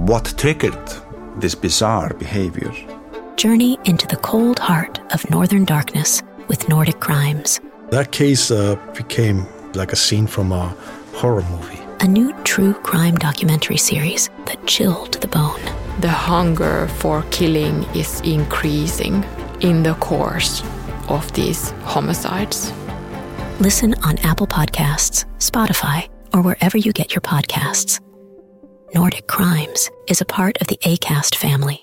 what triggered this bizarre behavior. Journey into the cold heart of Northern Darkness with Nordic Crimes. That case became like a scene from a horror movie. A new true crime documentary series that chilled to the bone. The hunger for killing is increasing in the course of these homicides. Listen on Apple Podcasts, Spotify, or wherever you get your podcasts. Nordic Crimes is a part of the Acast family.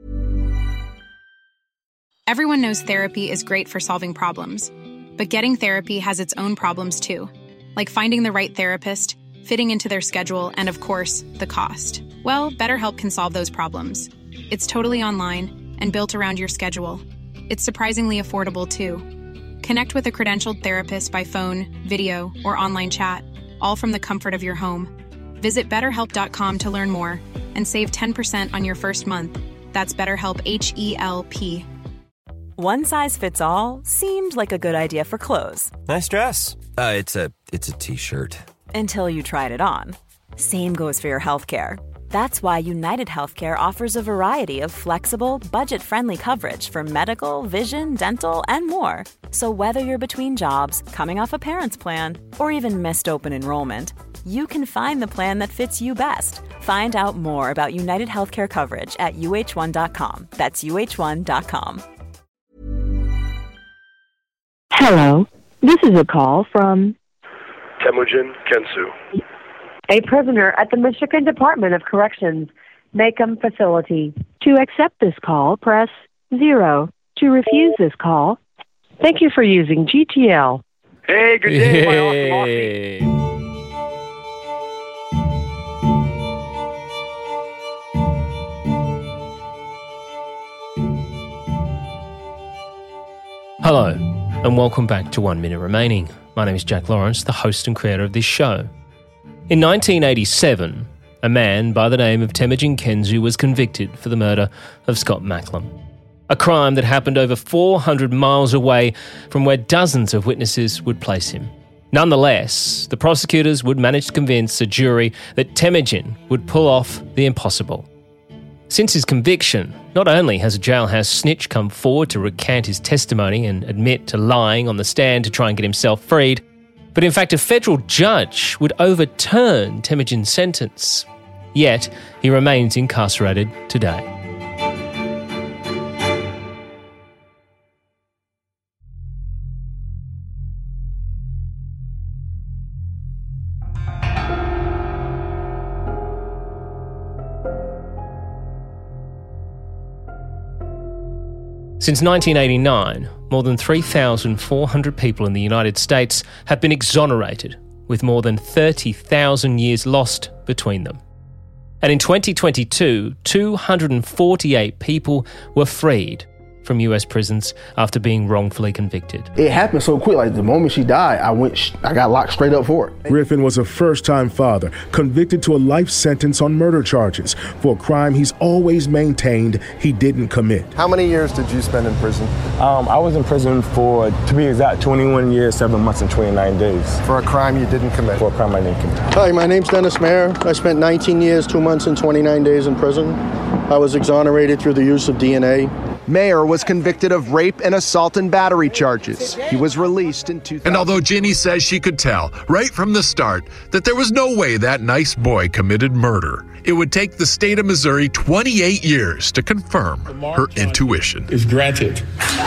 Everyone knows therapy is great for solving problems, but getting therapy has its own problems too, like finding the right therapist, fitting into their schedule, and of course, the cost. Well, BetterHelp can solve those problems. It's totally online and built around your schedule. It's surprisingly affordable too. Connect with a credentialed therapist by phone, video, or online chat, all from the comfort of your home. Visit BetterHelp.com to learn more and save 10% on your first month. That's BetterHelp, H-E-L-P. One size fits all seemed like a good idea for clothes. Nice dress. It's a t-shirt. Until you tried it on. Same goes for your healthcare. That's why United Healthcare offers a variety of flexible, budget-friendly coverage for medical, vision, dental, and more. So whether you're between jobs, coming off a parent's plan, or even missed open enrollment, you can find the plan that fits you best. Find out more about United Healthcare coverage at UH1.com. That's UH1.com. Hello, this is a call from Temujin Kensu, a prisoner at the Michigan Department of Corrections, Macomb facility. To accept this call, press 0. To refuse this call, thank you for using GTL. Hey, good day, my awesome Aussie. Hello, and welcome back to 1 Minute Remaining. My name is Jack Lawrence, the host and creator of this show. In 1987, a man by the name of Temujin Kensu was convicted for the murder of Scott Macklem, a crime that happened over 400 miles away from where dozens of witnesses would place him. Nonetheless, the prosecutors would manage to convince a jury that Temujin would pull off the impossible. Since his conviction, not only has a jailhouse snitch come forward to recant his testimony and admit to lying on the stand to try and get himself freed, but in fact a federal judge would overturn Temujin's sentence. Yet, he remains incarcerated today. Since 1989, more than 3,400 people in the United States have been exonerated, with more than 30,000 years lost between them. And in 2022, 248 people were freed from US prisons after being wrongfully convicted. It happened so quick, like the moment she died, I got locked straight up for it. Griffin was a first-time father, convicted to a life sentence on murder charges for a crime he's always maintained he didn't commit. How many years did you spend in prison? I was in prison for, to be exact, 21 years, 7 months, and 29 days. For a crime you didn't commit? For a crime I didn't commit. Hi, my name's Dennis Mayer. I spent 19 years, 2 months, and 29 days in prison. I was exonerated through the use of DNA. Mayer was convicted of rape and assault and battery charges. He was released in 2000. And although Ginny says she could tell right from the start that there was no way that nice boy committed murder, it would take the state of Missouri 28 years to confirm her intuition. Is granted.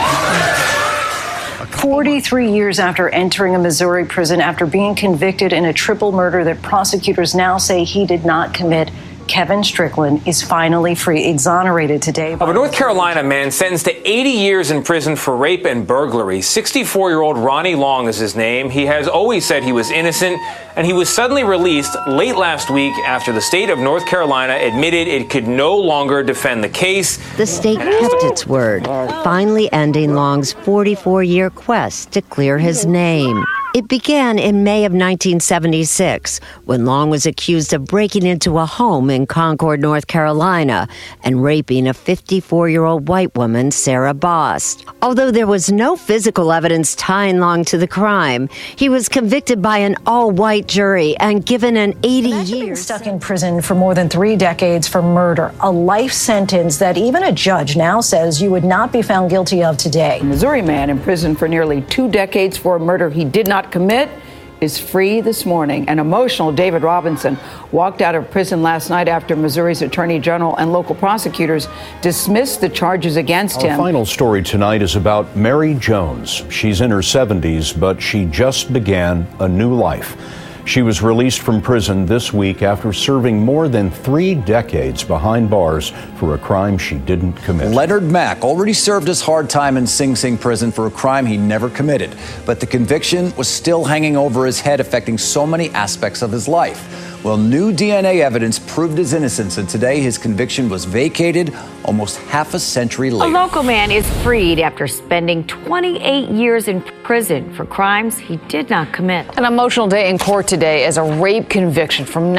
43 years after entering a Missouri prison after being convicted in a triple murder that prosecutors now say he did not commit, Kevin Strickland is finally free, exonerated today. Of a North Carolina man sentenced to 80 years in prison for rape and burglary. 64-year-old Ronnie Long is his name. He has always said he was innocent, and he was suddenly released late last week after the state of North Carolina admitted it could no longer defend the case. The state kept its word, finally ending Long's 44-year quest to clear his name. It began in May of 1976, when Long was accused of breaking into a home in Concord, North Carolina, and raping a 54-year-old white woman, Sarah Bost. Although there was no physical evidence tying Long to the crime, he was convicted by an all-white jury and given an 80 years. Stuck in prison for more than 3 decades for murder, a life sentence that even a judge now says you would not be found guilty of today. A Missouri man in prison for nearly 2 decades for a murder he did not commit is free this morning. An emotional David Robinson walked out of prison last night after Missouri's Attorney General and local prosecutors dismissed the charges against him. Our final story tonight is about Mary Jones. She's in her 70s, but she just began a new life. She was released from prison this week after serving more than 3 decades behind bars for a crime she didn't commit. Leonard Mack already served his hard time in Sing Sing prison for a crime he never committed. But the conviction was still hanging over his head, affecting so many aspects of his life. Well, new DNA evidence proved his innocence, and today his conviction was vacated almost half a century later. A local man is freed after spending 28 years in prison for crimes he did not commit. An emotional day in court today as a rape conviction from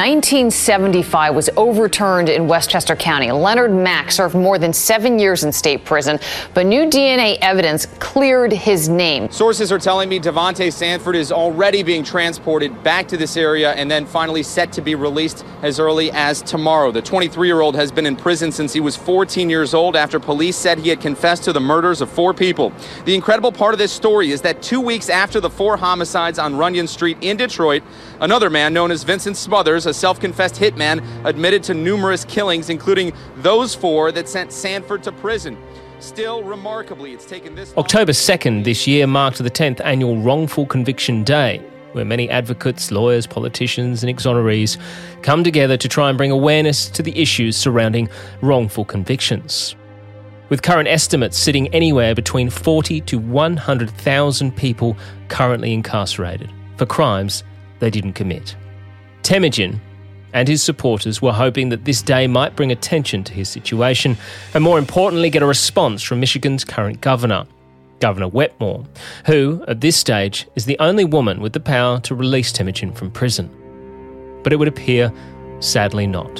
1975 was overturned in Westchester County. Leonard Mack served more than 7 years in state prison, but new DNA evidence cleared his name. Sources are telling me Devontae Sanford is already being transported back to this area and then finally set to be released as early as tomorrow. The 23-year-old has been in prison since he was 14 years old after police said he had confessed to the murders of 4 people. The incredible part of this story is that 2 weeks after the 4 homicides on Runyon Street in Detroit, another man known as Vincent Smothers, a self-confessed hitman, admitted to numerous killings, including those 4 that sent Sanford to prison. Still, remarkably, it's taken this long. October 2nd this year marked the 10th annual Wrongful Conviction Day, where many advocates, lawyers, politicians and exonerees come together to try and bring awareness to the issues surrounding wrongful convictions. With current estimates sitting anywhere between 40 to 100,000 people currently incarcerated for crimes they didn't commit. Temujin and his supporters were hoping that this day might bring attention to his situation and, more importantly, get a response from Michigan's current governor, Governor Wetmore, who, at this stage, is the only woman with the power to release Temujin from prison. But it would appear, sadly, not.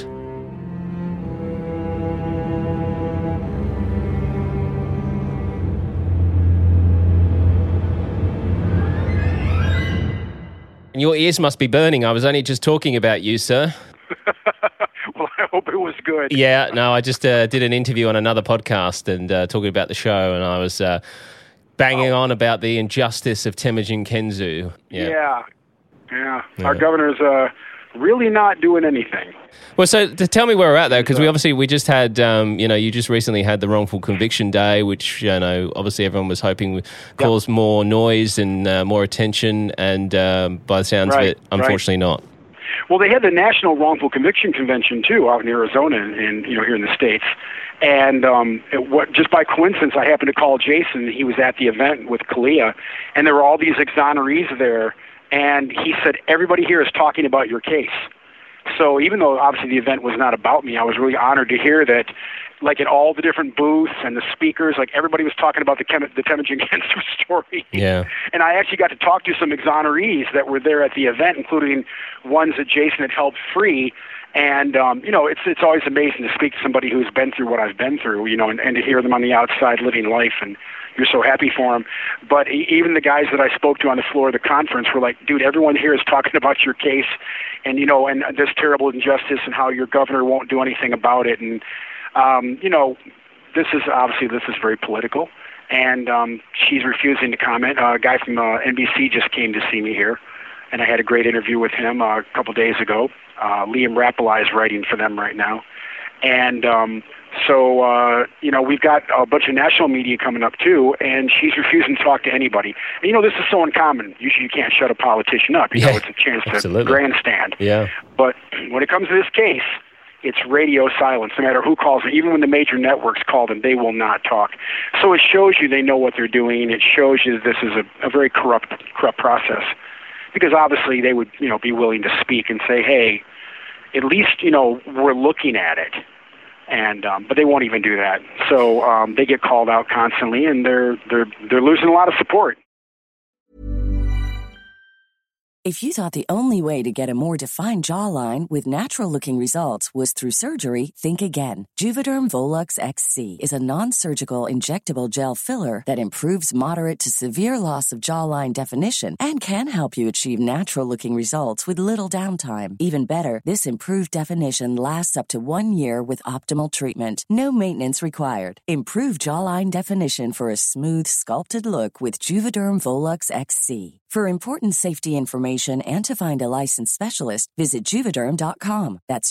Your ears must be burning. I was only just talking about you, sir. Well, I hope it was good. Yeah, no, I just did an interview on another podcast and talking about the show, and I was banging on about the injustice of Temujin Kenzu. Yeah. Our governor's really not doing anything. Well, so to tell me where we're at, though, because we just had, you just recently had the Wrongful Conviction Day, which, obviously everyone was hoping would cause more noise and more attention, and by the sounds of it, unfortunately not. Well, they had the National Wrongful Conviction Convention, too, out in Arizona and here in the States. And just by coincidence, I happened to call Jason. He was at the event with Kalia, and there were all these exonerees there. And he said, everybody here is talking about your case. So even though obviously the event was not about me, I was really honored to hear that, like at all the different booths and the speakers, like everybody was talking about the Temujin Kenzu story. Yeah. And I actually got to talk to some exonerees that were there at the event, including ones that Jason had helped free. And, it's always amazing to speak to somebody who's been through what I've been through, and to hear them on the outside living life, and you're so happy for them. But even the guys that I spoke to on the floor of the conference were like, dude, everyone here is talking about your case and, and this terrible injustice and how your governor won't do anything about it. And, this is very political. And she's refusing to comment. A guy from NBC just came to see me here, and I had a great interview with him a couple days ago. Liam Rapalai is writing for them right now. And we've got a bunch of national media coming up, too, and she's refusing to talk to anybody. And, this is so uncommon. Usually you can't shut a politician up. It's a chance to grandstand. Yeah. But when it comes to this case, it's radio silence, no matter who calls them. Even when the major networks call them, they will not talk. So it shows you they know what they're doing. It shows you this is a very corrupt process. Because obviously they would, be willing to speak and say, hey, at least, we're looking at it. And but they won't even do that. So they get called out constantly, and they're losing a lot of support. If you thought the only way to get a more defined jawline with natural-looking results was through surgery, think again. Juvederm Volux XC is a non-surgical injectable gel filler that improves moderate to severe loss of jawline definition and can help you achieve natural-looking results with little downtime. Even better, this improved definition lasts up to 1 year with optimal treatment. No maintenance required. Improve jawline definition for a smooth, sculpted look with Juvederm Volux XC. For important safety information and to find a licensed specialist, visit Juvederm.com. That's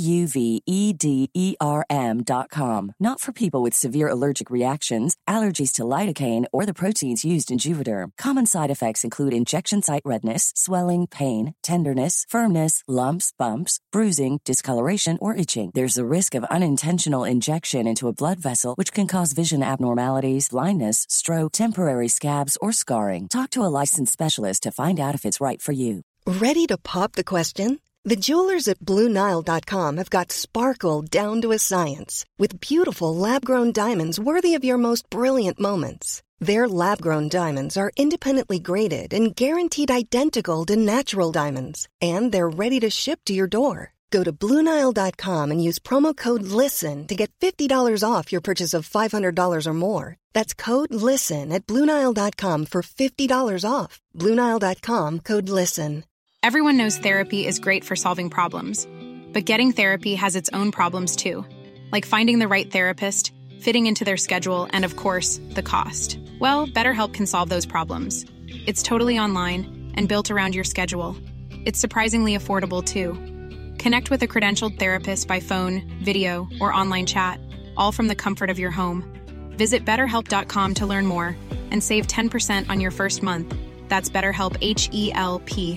JUVEDERM.com. Not for people with severe allergic reactions, allergies to lidocaine, or the proteins used in Juvederm. Common side effects include injection site redness, swelling, pain, tenderness, firmness, lumps, bumps, bruising, discoloration, or itching. There's a risk of unintentional injection into a blood vessel, which can cause vision abnormalities, blindness, stroke, temporary scabs, or scarring. Talk to a licensed specialist to find out if it's right for you. Ready to pop the question? The jewelers at BlueNile.com have got sparkle down to a science with beautiful lab-grown diamonds worthy of your most brilliant moments. Their lab-grown diamonds are independently graded and guaranteed identical to natural diamonds, and they're ready to ship to your door. Go to BlueNile.com and use promo code LISTEN to get $50 off your purchase of $500 or more. That's code LISTEN at BlueNile.com for $50 off. BlueNile.com, code LISTEN. Everyone knows therapy is great for solving problems, but getting therapy has its own problems too, like finding the right therapist, fitting into their schedule, and of course, the cost. Well, BetterHelp can solve those problems. It's totally online and built around your schedule. It's surprisingly affordable too. Connect with a credentialed therapist by phone, video, or online chat, all from the comfort of your home. Visit BetterHelp.com to learn more and save 10% on your first month. That's BetterHelp, H-E-L-P.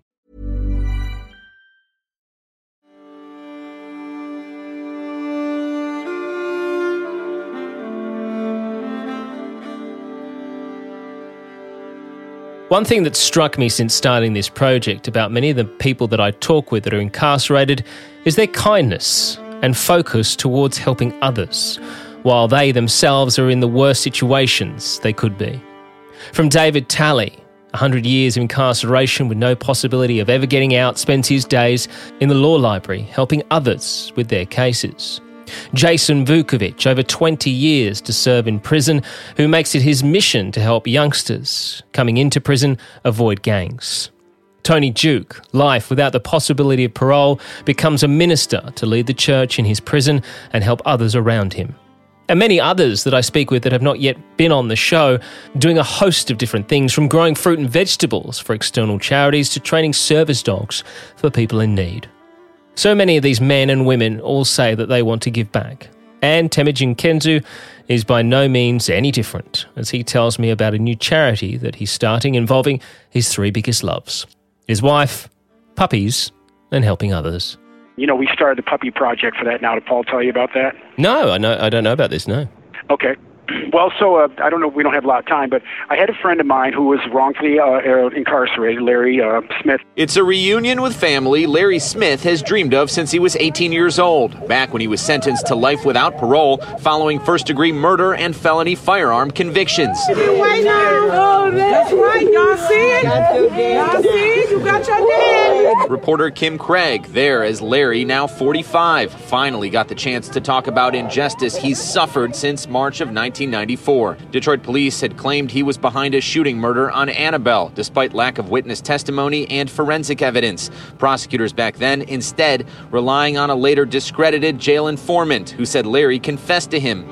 One thing that struck me since starting this project about many of the people that I talk with that are incarcerated is their kindness and focus towards helping others, while they themselves are in the worst situations they could be. From David Talley, 100 years of incarceration with no possibility of ever getting out, spends his days in the law library helping others with their cases. Jason Vukovic, over 20 years to serve in prison, who makes it his mission to help youngsters coming into prison avoid gangs. Tony Duke, life without the possibility of parole, becomes a minister to lead the church in his prison and help others around him. And many others that I speak with that have not yet been on the show, doing a host of different things, from growing fruit and vegetables for external charities to training service dogs for people in need. So many of these men and women all say that they want to give back. And Temujin Kenzu is by no means any different, as he tells me about a new charity that he's starting involving his three biggest loves: his wife, puppies, and helping others. You know, we started the Puppy Project for that now. Did Paul tell you about that? No, I don't know about this, no. Okay. Well, so I don't know, we don't have a lot of time, but I had a friend of mine who was wrongfully incarcerated, Larry Smith. It's a reunion with family Larry Smith has dreamed of since he was 18 years old, back when he was sentenced to life without parole following first-degree murder and felony firearm convictions. Oh, that's right. Y'all see it? Y'all see it? You got your dad. Reporter Kim Craig, there as Larry, now 45, finally got the chance to talk about injustice he's suffered since March of 1994. Detroit police had claimed he was behind a shooting murder on Annabelle, despite lack of witness testimony and forensic evidence. Prosecutors back then instead relying on a later discredited jail informant who said Larry confessed to him.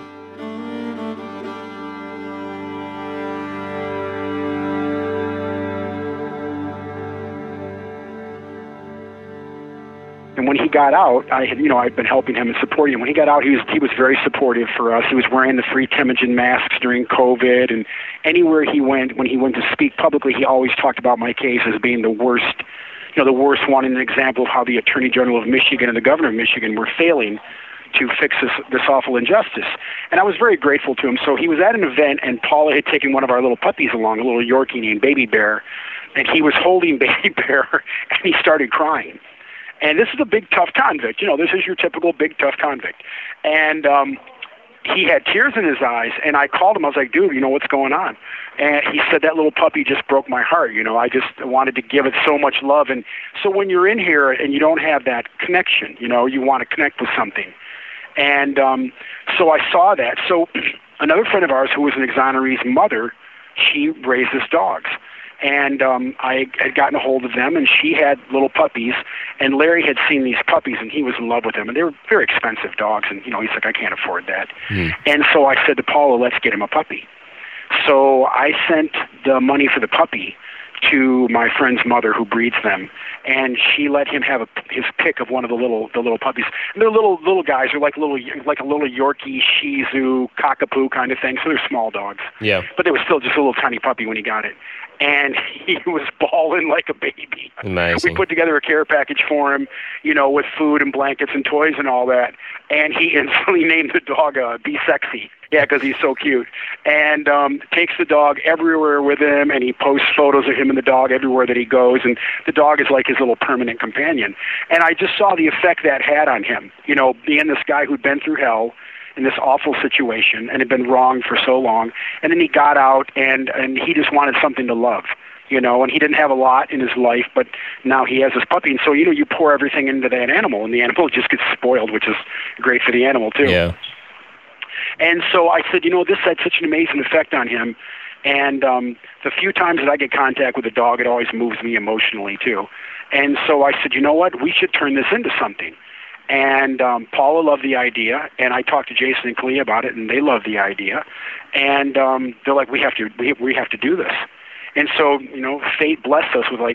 And when he got out, I'd been helping him and supporting him. When he got out, he was very supportive for us. He was wearing the free Temujin masks during COVID, and anywhere he went, when he went to speak publicly, he always talked about my case as being the worst, the worst one, and an example of how the Attorney General of Michigan and the Governor of Michigan were failing to fix this awful injustice. And I was very grateful to him. So he was at an event, and Paula had taken one of our little puppies along, a little Yorkie named Baby Bear, and he was holding Baby Bear, and he started crying. And this is a big, tough convict. This is your typical big, tough convict. And he had tears in his eyes, and I called him. I was like, dude, what's going on? And he said, that little puppy just broke my heart. I just wanted to give it so much love. And so when you're in here and you don't have that connection, you want to connect with something. And so I saw that. So another friend of ours who was an exoneree's mother, she raises dogs. And I had gotten a hold of them, and she had little puppies. And Larry had seen these puppies, and he was in love with them. And they were very expensive dogs, and, he's like, I can't afford that. And so I said to Paula, let's get him a puppy. So I sent the money for the puppy to my friend's mother who breeds them, and she let him have his pick of one of the little puppies. And they're little guys. They're like a little Yorkie, Shih Tzu, Cockapoo kind of thing. So they're small dogs. Yeah. But they were still just a little tiny puppy when he got it. And he was bawling like a baby. Amazing. We put together a care package for him, with food and blankets and toys and all that. And he instantly named the dog Be Sexy. Yeah, because he's so cute. And takes the dog everywhere with him, and he posts photos of him and the dog everywhere that he goes. And the dog is like his little permanent companion. And I just saw the effect that had on him, being this guy who'd been through hell in this awful situation and had been wronged for so long. And then he got out, and he just wanted something to love, and he didn't have a lot in his life, but now he has this puppy. And so, you pour everything into that animal, and the animal just gets spoiled, which is great for the animal, too. Yeah. And so I said, this had such an amazing effect on him. And the few times that I get contact with a dog, it always moves me emotionally, too. And so I said, you know what? We should turn this into something. And Paula loved the idea, and I talked to Jason and Kalia about it, and they loved the idea. And they're like, we have to do this. And so, fate blessed us with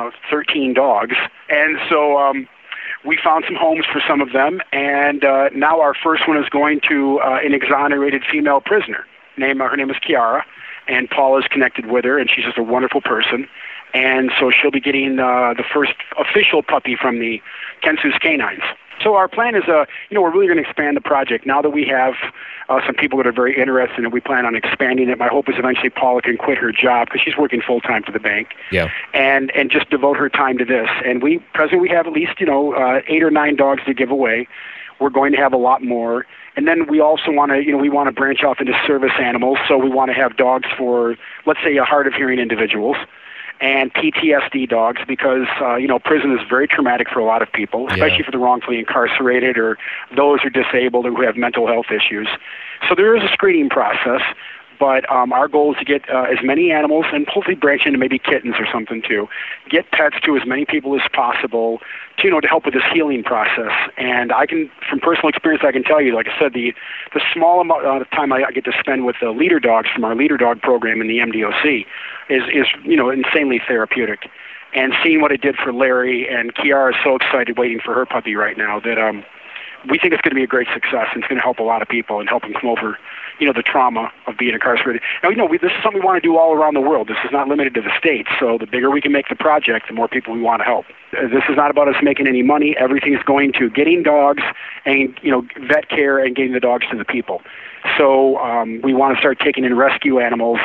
13 dogs. And so we found some homes for some of them, and now our first one is going to an exonerated female prisoner. Her name is Kiara, and Paula's connected with her, and she's just a wonderful person. And so she'll be getting the first official puppy from the Kensu's Canines. So our plan is, we're really going to expand the project. Now that we have some people that are very interested in it, we plan on expanding it. My hope is eventually Paula can quit her job because she's working full-time for the bank. Yeah. And just devote her time to this. And presently we have at least, 8 or 9 dogs to give away. We're going to have a lot more. And then we also want to, we want to branch off into service animals. So we want to have dogs for, let's say, hard of hearing individuals and PTSD dogs because, prison is very traumatic for a lot of people, especially for the wrongfully incarcerated or those who are disabled or who have mental health issues. So there is a screening process, but our goal is to get as many animals and hopefully branch into maybe kittens or something too. Get pets to as many people as possible to help with this healing process. And I can, from personal experience, I can tell you, like I said, the small amount of time I get to spend with the leader dogs from our leader dog program in the MDOC is insanely therapeutic. And seeing what it did for Larry, and Kiara is so excited waiting for her puppy right now that we think it's going to be a great success, and it's going to help a lot of people and help them come over, the trauma of being incarcerated. Now, this is something we want to do all around the world. This is not limited to the States, so the bigger we can make the project, the more people we want to help. This is not about us making any money. Everything is going to getting dogs and, vet care and getting the dogs to the people. So we want to start taking in rescue animals,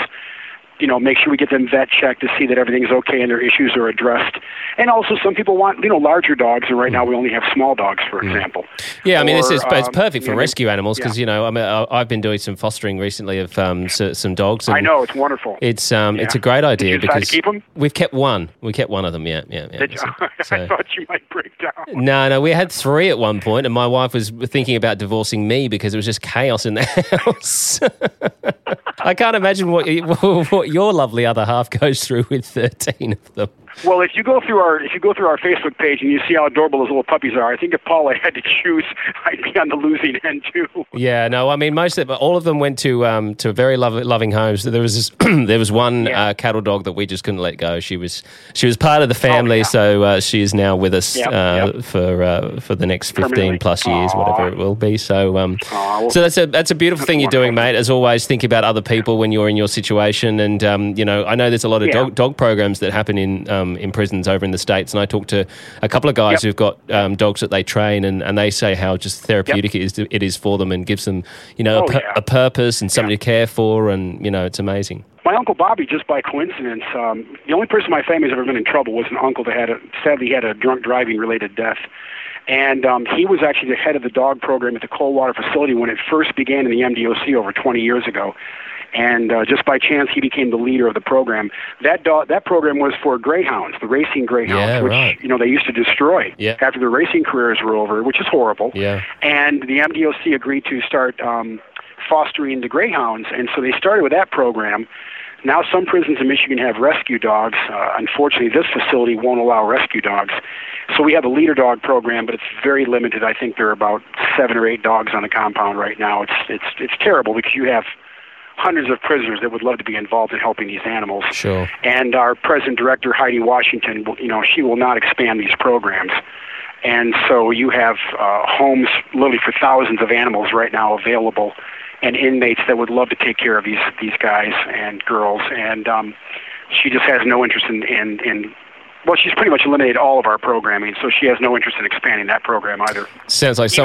make sure we get them vet checked to see that everything's okay and their issues are addressed. And also some people want, larger dogs, and right now we only have small dogs, for example. Yeah, it's perfect for rescue animals because, I've been doing some fostering recently of some dogs. And I know, it's wonderful. It's a great idea. Did you decide to keep them? We've kept one. We kept one of them, yeah. I thought you might break down. No, we had 3 at one point, and my wife was thinking about divorcing me because it was just chaos in the house. I can't imagine what your lovely other half goes through with 13 of them. Well, if you go through our Facebook page and you see how adorable those little puppies are, I think if Paula had to choose, I'd be on the losing end too. Yeah, no, all of them went to very loving homes. There was there was one cattle dog that we just couldn't let go. She was part of the family, so she is now with us for the next 15 plus years, whatever it will be. So so that's a beautiful thing you're doing, mate. As always, think about other people when you're in your situation, and I know there's a lot of dog programs that happen in prisons over in the States, and I talked to a couple of guys who've got dogs that they train, and they say how just therapeutic it is for them and gives them a purpose and something to care for, and it's amazing. My Uncle Bobby, just by coincidence, the only person in my family has ever been in trouble was an uncle that sadly had a drunk driving related death. And he was actually the head of the dog program at the Coldwater facility when it first began in the MDOC over 20 years ago. And just by chance, he became the leader of the program. That program was for greyhounds, the racing greyhounds, which they used to destroy after their racing careers were over, which is horrible. Yeah. And the MDOC agreed to start fostering the greyhounds, and so they started with that program. Now some prisons in Michigan have rescue dogs. Unfortunately, this facility won't allow rescue dogs. So we have a leader dog program, but it's very limited. I think there are about 7 or 8 dogs on the compound right now. It's terrible because you have hundreds of prisoners that would love to be involved in helping these animals. Sure. And our president director, Heidi Washington, she will not expand these programs. And so you have homes literally for thousands of animals right now available, and inmates that would love to take care of these guys and girls. And she just has no interest in well, she's pretty much eliminated all of our programming, so she has no interest in expanding that program either. Sounds like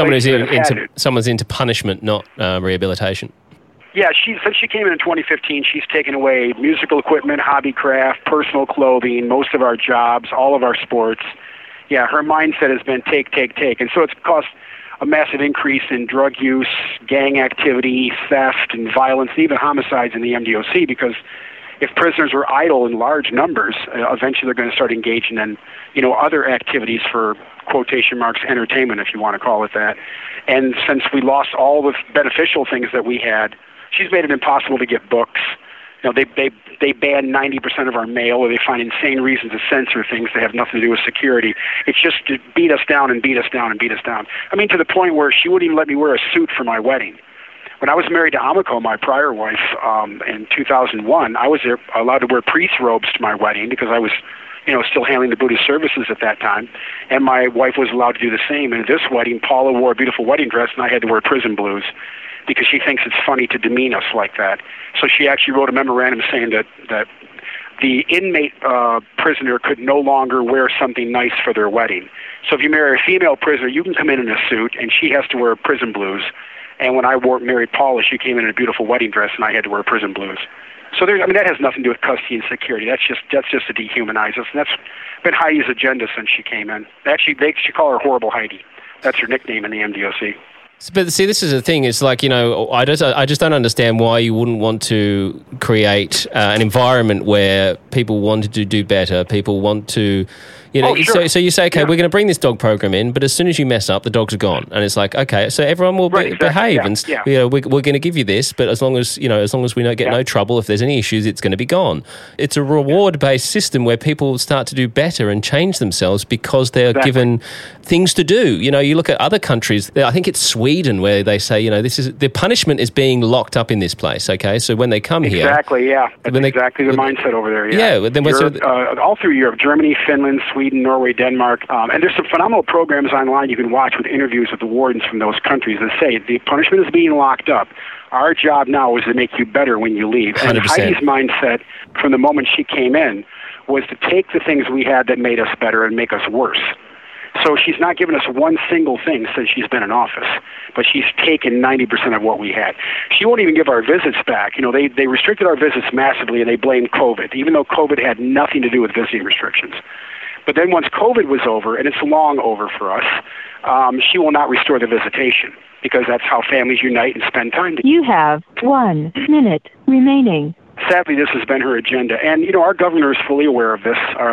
someone's into punishment, not rehabilitation. Yeah, since she came in 2015, she's taken away musical equipment, hobby craft, personal clothing, most of our jobs, all of our sports. Yeah, her mindset has been take. And so it's caused a massive increase in drug use, gang activity, theft, and violence, even homicides in the MDOC, because if prisoners are idle in large numbers, eventually they're going to start engaging in, other activities for quotation marks, entertainment, if you want to call it that. And since we lost all the beneficial things that we had, she's made it impossible to get books. They ban 90% of our mail, or they find insane reasons to censor things that have nothing to do with security. It's just to beat us down and beat us down and beat us down. I mean, to the point where she wouldn't even let me wear a suit for my wedding. When I was married to Amiko, my prior wife, in 2001, I was allowed to wear priest robes to my wedding because I was, still handling the Buddhist services at that time. And my wife was allowed to do the same. And at this wedding, Paula wore a beautiful wedding dress, and I had to wear prison blues because she thinks it's funny to demean us like that. So she actually wrote a memorandum saying that the inmate prisoner could no longer wear something nice for their wedding. So if you marry a female prisoner, you can come in a suit, and she has to wear prison blues. And when I married Paula, she came in a beautiful wedding dress, and I had to wear prison blues. So that has nothing to do with custody and security. That's just to dehumanize us, and that's been Heidi's agenda since she came in. Actually, they call her Horrible Heidi. That's her nickname in the MDOC. But see, this is the thing. It's like, I just don't understand why you wouldn't want to create an environment where people want to do better. People want to, So you say, okay, we're going to bring this dog program in, but as soon as you mess up, the dogs are gone, and it's like, okay, so everyone will behave, and we're going to give you this, but as long as we don't get no trouble, if there's any issues, it's going to be gone. It's a reward-based system where people start to do better and change themselves because they're given things to do. You look at other countries. I think it's Sweden where they say, the punishment is being locked up in this place. Okay, so when they come here, exactly, that's exactly the mindset over there. Then Europe, all through Europe, Germany, Finland, Sweden, Norway, Denmark, and there's some phenomenal programs online you can watch with interviews with the wardens from those countries that say the punishment is being locked up. Our job now is to make you better when you leave. 100%. And Heidi's mindset from the moment she came in was to take the things we had that made us better and make us worse. So she's not given us one single thing since she's been in office, but she's taken 90% of what we had. She won't even give our visits back. They restricted our visits massively, and they blamed COVID, even though COVID had nothing to do with visiting restrictions. But then once COVID was over, and it's long over for us, she will not restore the visitation because that's how families unite and spend time together. You have 1 minute remaining. Sadly, this has been her agenda. And, our governor is fully aware of this.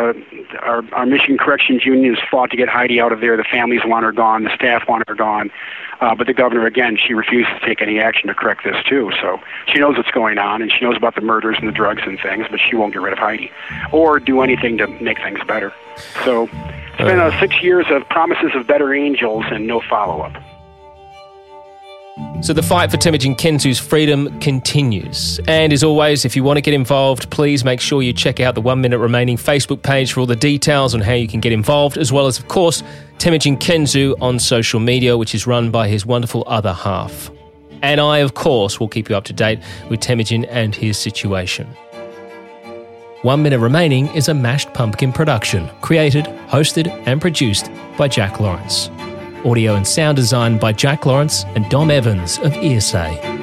Our Michigan Corrections Union has fought to get Heidi out of there. The families want her gone. The staff want her gone. But the governor, again, she refuses to take any action to correct this, too. So she knows what's going on, and she knows about the murders and the drugs and things, but she won't get rid of Heidi or do anything to make things better. So it's been 6 years of promises of better angels and no follow-up. So the fight for Temujin Kenzu's freedom continues. And as always, if you want to get involved, please make sure you check out the 1 Minute Remaining Facebook page for all the details on how you can get involved, as well as, of course, Temujin Kenzu on social media, which is run by his wonderful other half. And I, of course, will keep you up to date with Temujin and his situation. 1 Minute Remaining is a Mashed Pumpkin production, created, hosted and produced by Jack Lawrence. Audio and sound design by Jack Lawrence and Dom Evans of ESA.